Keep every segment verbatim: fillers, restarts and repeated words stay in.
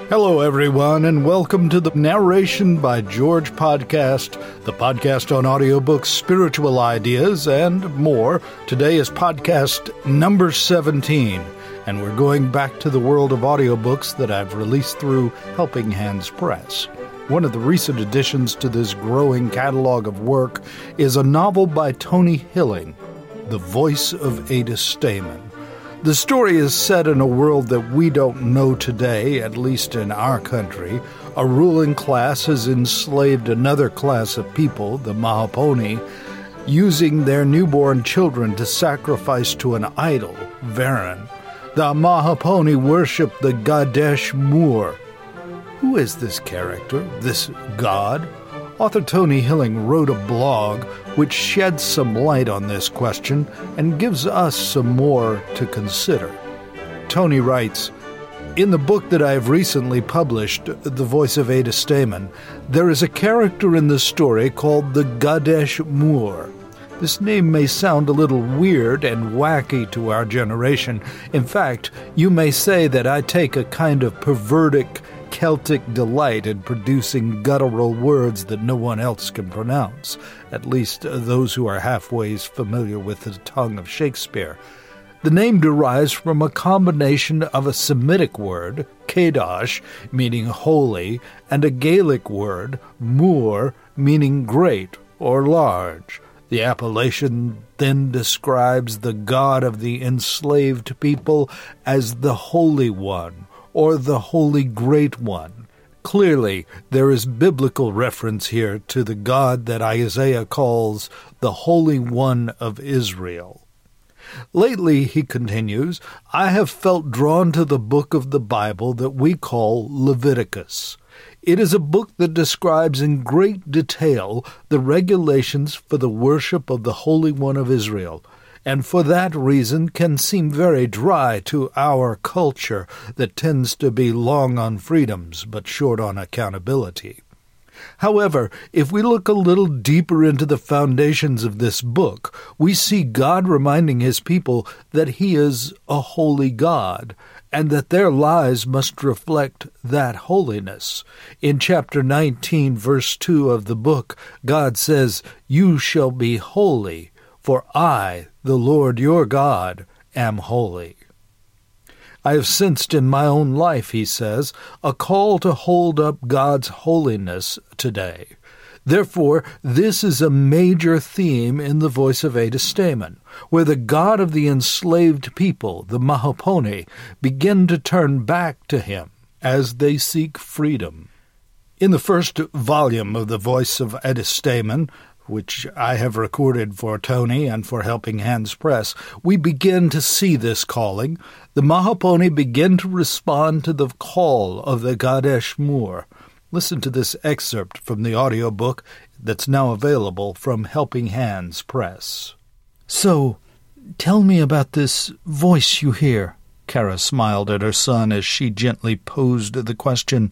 Hello, everyone, and welcome to the Narration by George podcast, the podcast on audiobooks, spiritual ideas, and more. Today is podcast number seventeen, and we're going back to the world of audiobooks that I've released through Helping Hands Press. One of the recent additions to this growing catalog of work is a novel by Tony Hilling, The Voice of Ada Stamen. The story is set in a world that we don't know today, at least in our country. A ruling class has enslaved another class of people, the Mahaponi, using their newborn children to sacrifice to an idol, Varen. The Mahaponi worship the Gadesh Moor. Who is this character, this god? Author Tony Hilling wrote a blog which sheds some light on this question and gives us some more to consider. Tony writes, "In the book that I have recently published, The Voice of Ada Stamen, there is a character in the story called the Gadesh Moor. This name may sound a little weird and wacky to our generation. In fact, you may say that I take a kind of pervertic Celtic delight in producing guttural words that no one else can pronounce, at least those who are halfway familiar with the tongue of Shakespeare. The name derives from a combination of a Semitic word, Kadosh, meaning holy, and a Gaelic word, Moor, meaning great or large. The appellation then describes the god of the enslaved people as the Holy One, or the Holy Great One. Clearly, there is biblical reference here to the God that Isaiah calls the Holy One of Israel. Lately," he continues, "I have felt drawn to the book of the Bible that we call Leviticus. It is a book that describes in great detail the regulations for the worship of the Holy One of Israel, and for that reason can seem very dry to our culture that tends to be long on freedoms but short on accountability. However, if we look a little deeper into the foundations of this book, we see God reminding his people that he is a holy God, and that their lives must reflect that holiness. In chapter nineteen, verse two of the book, God says, "You shall be holy, for I, the Lord your God, am holy." I have sensed in my own life, he says, a call to hold up God's holiness today. Therefore, this is a major theme in The Voice of Ada Stamen, where the God of the enslaved people, the Mahaponi, begin to turn back to him as they seek freedom. In the first volume of The Voice of Ada Stamen, which I have recorded for Tony and for Helping Hands Press, we begin to see this calling. The Mahaponi begin to respond to the call of the Gadesh Moor. Listen to this excerpt from the audiobook that's now available from Helping Hands Press. "So, tell me about this voice you hear." Kara smiled at her son as she gently posed the question.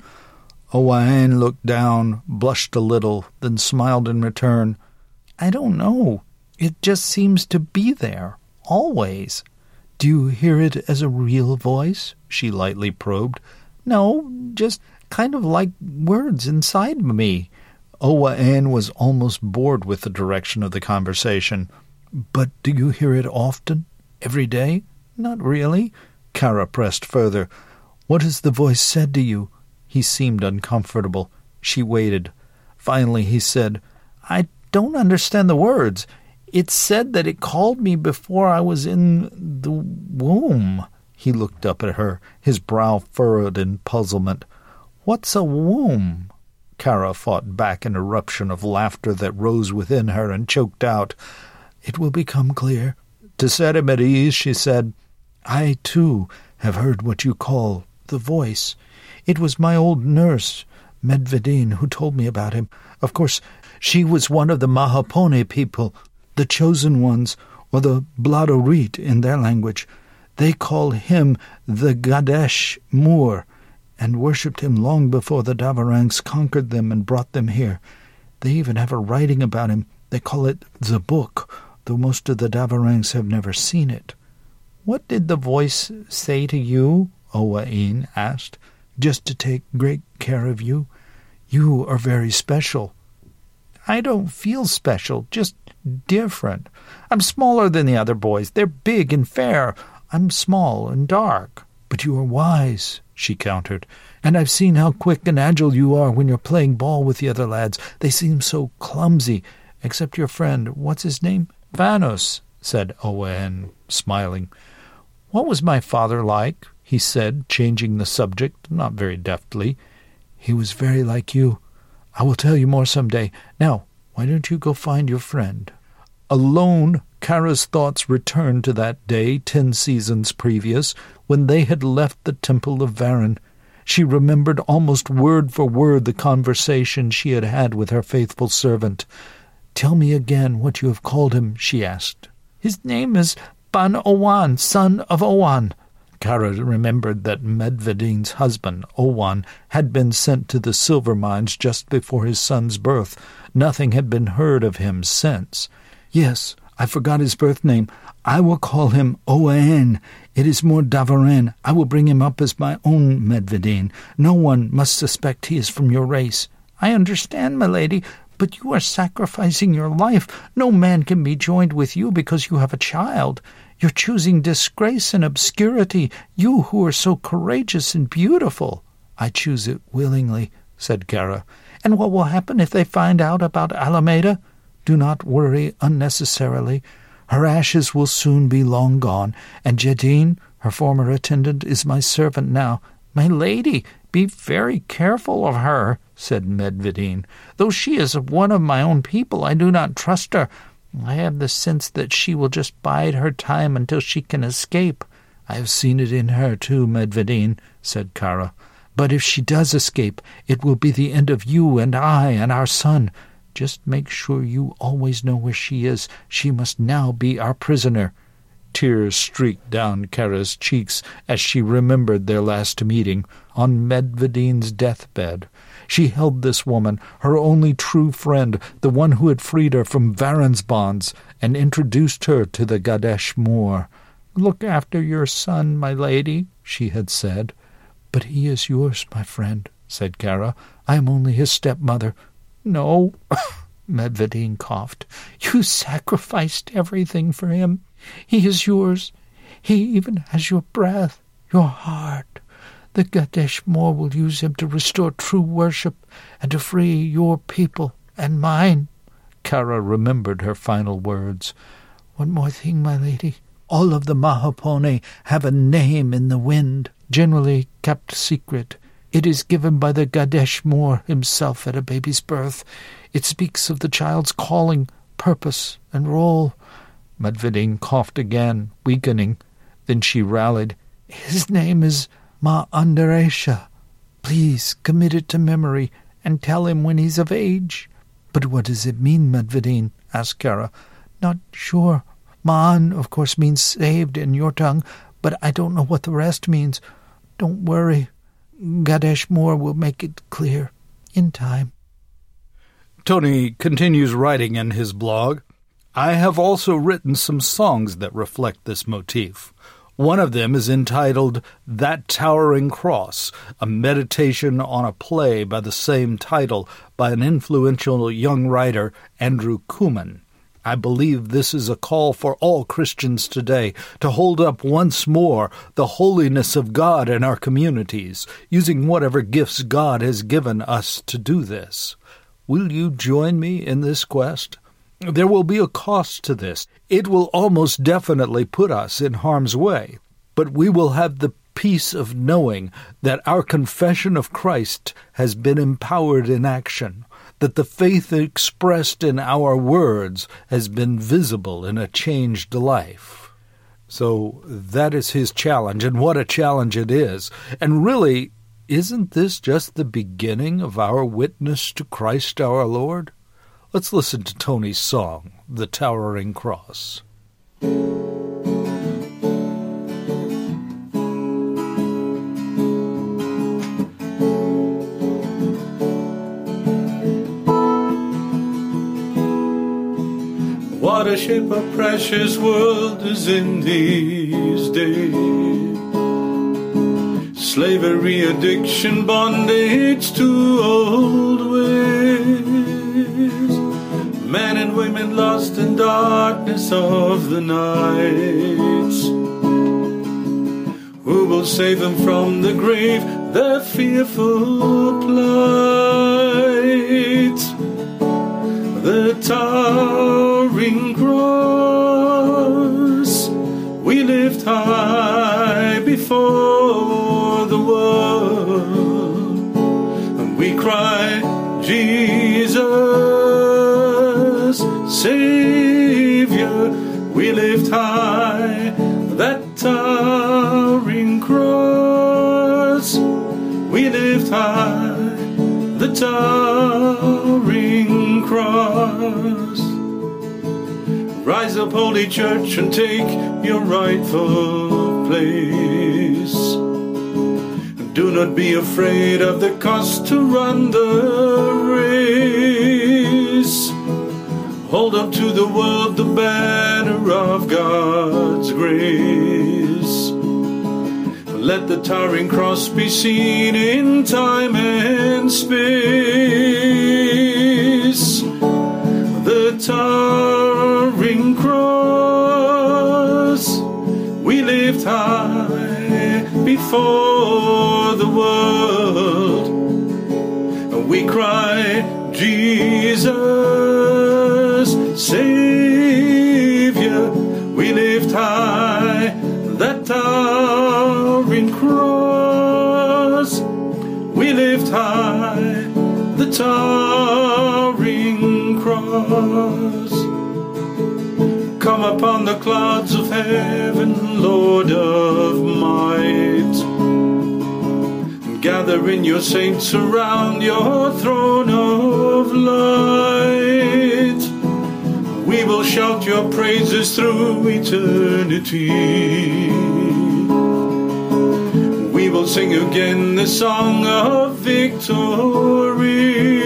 Owain looked down, blushed a little, then smiled in return. "I don't know. It just seems to be there, always." "Do you hear it as a real voice?" she lightly probed. "No, just kind of like words inside me." Owain was almost bored with the direction of the conversation. "But do you hear it often? Every day?" "Not really." Kara pressed further. "What has the voice said to you?" He seemed uncomfortable. She waited. Finally he said, "I don't understand the words. It said that it called me before I was in the womb." He looked up at her, his brow furrowed in puzzlement. "What's a womb?" Kara fought back an eruption of laughter that rose within her and choked out. "It will become clear." To set him at ease, she said, "I, too, have heard what you call the voice. It was my old nurse, Medvedine, who told me about him. Of course, she was one of the Mahaponi people, the chosen ones, or the Bladorit in their language. They call him the Gadesh Moor, and worshipped him long before the Davarangs conquered them and brought them here. They even have a writing about him. They call it the Book, though most of the Davarangs have never seen it." "What did the voice say to you?" Owain asked. just to take great care of you. You are very special." "I don't feel special, just different. I'm smaller than the other boys. They're big and fair. I'm small and dark." "But you are wise," she countered, "and I've seen how quick and agile you are when you're playing ball with the other lads. They seem so clumsy, except your friend, what's his name?" "Vanos," said Owain, smiling. "What was my father like?" he said, changing the subject, not very deftly. "He was very like you. I will tell you more some day. Now, why don't you go find your friend?" Alone, Kara's thoughts returned to that day ten seasons previous, when they had left the Temple of Varan. She remembered almost word for word the conversation she had had with her faithful servant. "Tell me again what you have called him," she asked. "His name is Ban Owain, son of Owain." Kara remembered that Medvedin's husband, Owain, had been sent to the silver mines just before his son's birth. Nothing had been heard of him since. "Yes, I forgot his birth name. I will call him Owain. It is more Davaran. I will bring him up as my own Medvedin. No one must suspect he is from your race." "I understand, my lady, but you are sacrificing your life. No man can be joined with you because you have a child. You're choosing disgrace and obscurity, you who are so courageous and beautiful." "I choose it willingly," said Kara. "And what will happen if they find out about Alameda?" "Do not worry unnecessarily. Her ashes will soon be long gone, and Jedin, her former attendant, is my servant now." "My lady, be very careful of her," said Medvedin. "Though she is one of my own people, I do not trust her. I have the sense that she will just bide her time until she can escape." "I have seen it in her too, Medvedin," said Kara. "But if she does escape, it will be the end of you and I and our son. Just make sure you always know where she is. She must now be our prisoner." Tears streaked down Kara's cheeks as she remembered their last meeting on Medvedin's deathbed. She held this woman, her only true friend, the one who had freed her from Varan's bonds, and introduced her to the Gadesh Moor. "Look after your son, my lady," she had said. "But he is yours, my friend," said Kara. "I am only his stepmother." "No," Medvedin coughed. "You sacrificed everything for him. He is yours. He even has your breath, your heart. The Gadesh Moor will use him to restore true worship and to free your people and mine." Kara remembered her final words. "One more thing, my lady. All of the Mahapone have a name in the wind, generally kept secret. It is given by the Gadesh Moor himself at a baby's birth. It speaks of the child's calling, purpose, and role." Medvedin coughed again, weakening. Then she rallied. "His name is Ma Andaresha. Please commit it to memory and tell him when he's of age." "But what does it mean, Medvedin?" asked Kara. "Not sure. Ma'an, of course, means saved in your tongue, but I don't know what the rest means. Don't worry. Gadesh Moor will make it clear in time." Tony continues writing in his blog, "I have also written some songs that reflect this motif. One of them is entitled That Towering Cross, a meditation on a play by the same title by an influential young writer, Andrew Kuman. I believe this is a call for all Christians today to hold up once more the holiness of God in our communities, using whatever gifts God has given us to do this. Will you join me in this quest? There will be a cost to this. It will almost definitely put us in harm's way, but we will have the peace of knowing that our confession of Christ has been empowered in action, that the faith expressed in our words has been visible in a changed life." So that is his challenge, and what a challenge it is. And really, isn't this just the beginning of our witness to Christ our Lord? Let's listen to Tony's song, The Towering Cross. What a shape a precious world is in these days. slavery, addiction, bondage to old ways. Men and women lost in darkness of the night. Who will save them from the grave, their fearful plight? The towering cross we lift high before the world, and we cry, Jesus, Savior. We lift high that towering cross. We lift high the towering cross. Rise up, Holy Church, and take your rightful place. Do not be afraid of the cost to run the race. Hold up to the world the banner of God's grace. Let the towering cross be seen in time and space. The towering cross we lift high before the world, and we cry, Jesus, Savior. We lift high that towering cross. We lift high the towering cross. Come upon the clouds of heaven, Lord of might. Gather in your saints around your throne of light. We will shout your praises through eternity. We will sing again the song of victory.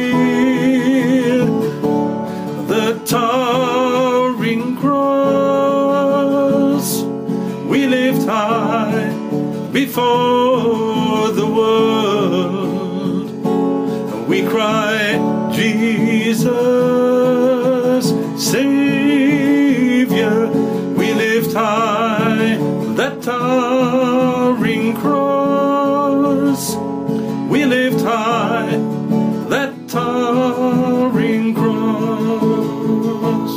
The towering cross we lift high before the world. We cry, Jesus, Savior. We lift high that towering cross. We lift high that towering cross.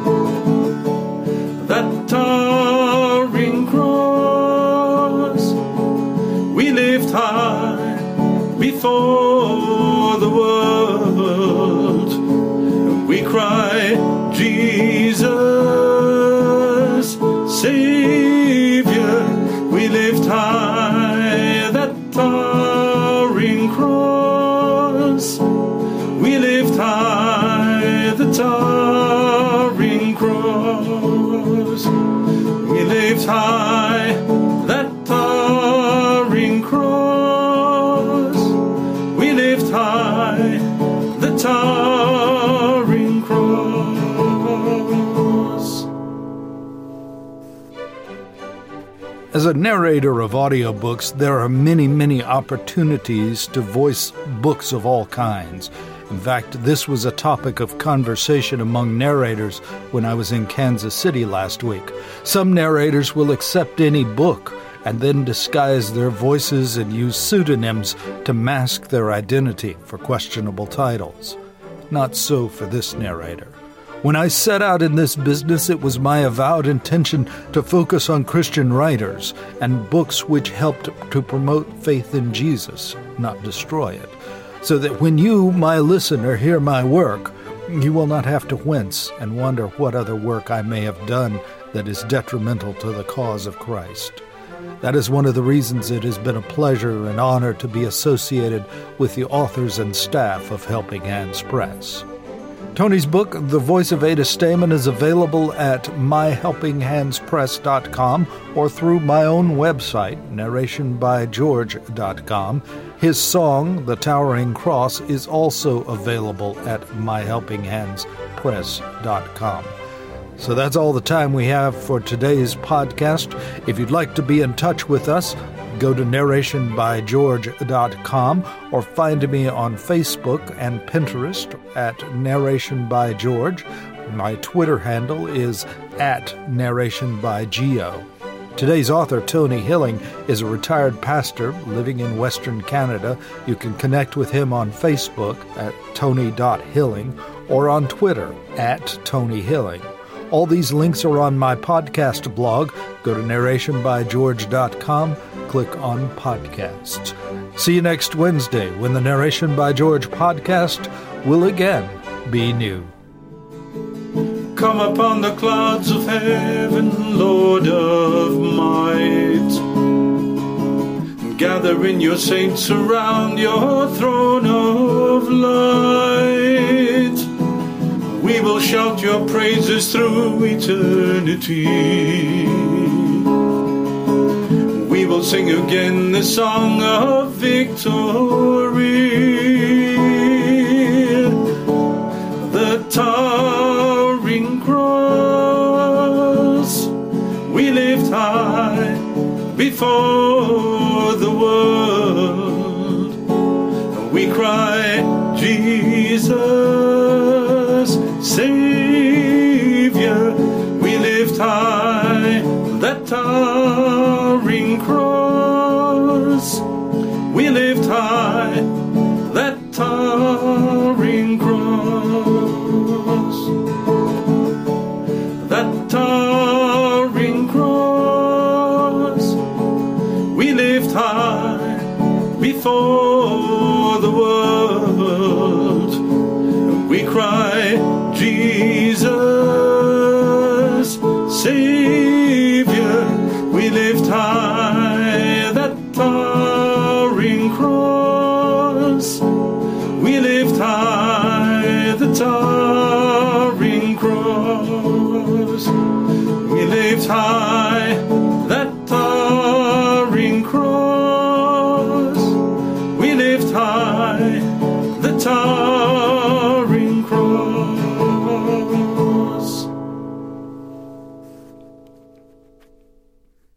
That towering cross we lift high before the world. We cry, Jesus, Savior. We lift high that towering cross. We lift high the towering cross. We lift high that towering cross. We lift high the towering cross. As a narrator of audiobooks, there are many, many opportunities to voice books of all kinds. In fact, this was a topic of conversation among narrators when I was in Kansas City last week. Some narrators will accept any book and then disguise their voices and use pseudonyms to mask their identity for questionable titles. Not so for this narrator. When I set out in this business, it was my avowed intention to focus on Christian writers and books which helped to promote faith in Jesus, not destroy it, so that when you, my listener, hear my work, you will not have to wince and wonder what other work I may have done that is detrimental to the cause of Christ. That is one of the reasons it has been a pleasure and honor to be associated with the authors and staff of Helping Hands Press. Tony's book, The Voice of Ada Stamen, is available at my helping hands press dot com or through my own website, narration by george dot com. His song, The Towering Cross, is also available at my helping hands press dot com. So that's all the time we have for today's podcast. If you'd like to be in touch with us, go to narration by george dot com or find me on Facebook and Pinterest at Narration by George. My Twitter handle is at Narration by Geo. Today's author, Tony Hilling, is a retired pastor living in Western Canada. You can connect with him on Facebook at tony dot hilling or on Twitter at Tony Hilling. All these links are on my podcast blog. Go to narration by george dot com, click on podcasts. See you next Wednesday when the Narration by George podcast will again be new. Come upon the clouds of heaven, Lord of might. Gather in your saints around your throne of light. We will shout your praises through eternity. We will sing again the song of victory. The towering cross we lift high before the world. We cry, Jesus, Savior. We lift high that towering cross. We lift high that towering cross. That towering cross we lift high before the world. We cry, Jesus, Savior. We lift high that towering cross. We lift high the towering